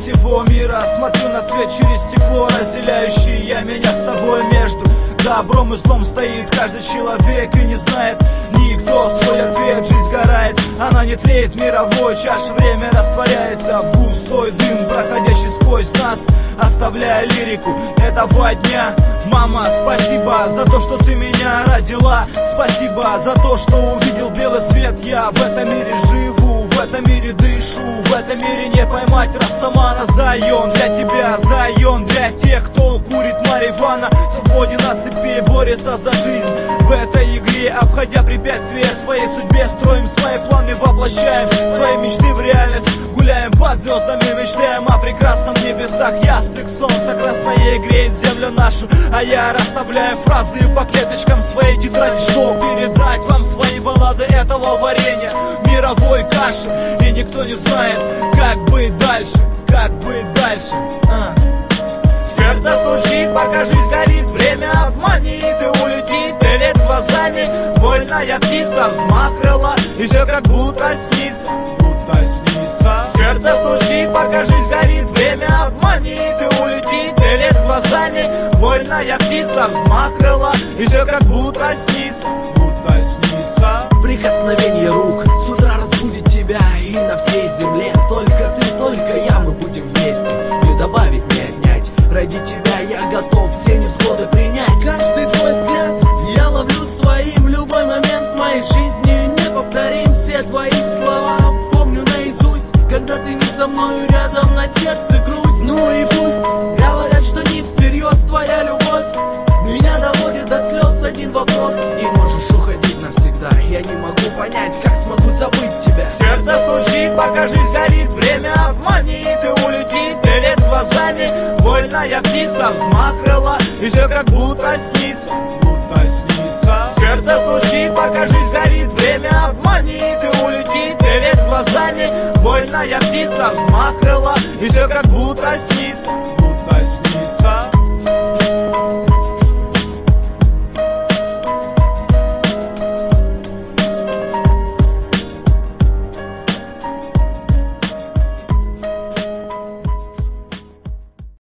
всего мира. Смотрю на свет через стекло, разделяющее я меня с тобой между добром и злом. Стоит каждый человек и не знает никто свой ответ. Жизнь сгорает, она не тлеет, мировой чаш. Время растворяется в густой дым, проходящий сквозь нас, оставляя лирику этого дня. Мама, спасибо за то, что ты меня родила. Спасибо за то, что увидел белый свет. Я в этом мире живу, в этом мире дышу. В этом мире не поймать Растамана. Зайон для тебя, Зайон для тех, кто курит марихуана. Свободен от цепи, борется за жизнь в этой игре. Обходя препятствия своей судьбе, строим свои планы, воплощаем свои мечты в реальность. Гуляем под звездами, мечтаем о прекрасном небесах, ясных солнцах. Красное греет землю нашу, а я расставляю фразы по клеточкам своей тетради, чтобы передать вам свои баллады этого варенья, мировой каши. И никто не знает, как быть дальше, как быть дальше. Сердце стучит, пока жизнь горит, время обманет и улетит перед глазами. Вольная птица, взмах крыла, и все как будто снится, будто снится. Сердце стучит, пока жизнь горит, время обманет и улетит перед глазами. Вольная птица, взмах крыла, и все как будто снится, будто снится. Прикосновение рук с утра разбудит тебя, и на всей земле только ты, только я, мы будем вместе, не добавить, не отнять. Ради тебя я готов все невзгоды принять. Каждый твой взгляд я ловлю своим, любой момент моей жизни неповторим. Все твои слова помню наизусть, когда ты не со мною рядом, на сердце грусть. Ну и пусть говорят, что не всерьез твоя любовь, меня доводит до слез один вопрос: и можешь уходить навсегда, я не могу понять, как смогу забыть тебя. Сердце стучит, пока жизнь горит, время обманет и улетит перед глазами. Вольная птица, взмах крыла, и все как будто снится, будто снится. Сердце стучит, пока жизнь горит, время обманет и улетит перед глазами. Вольная птица, взмах крыла, и все как будто снится,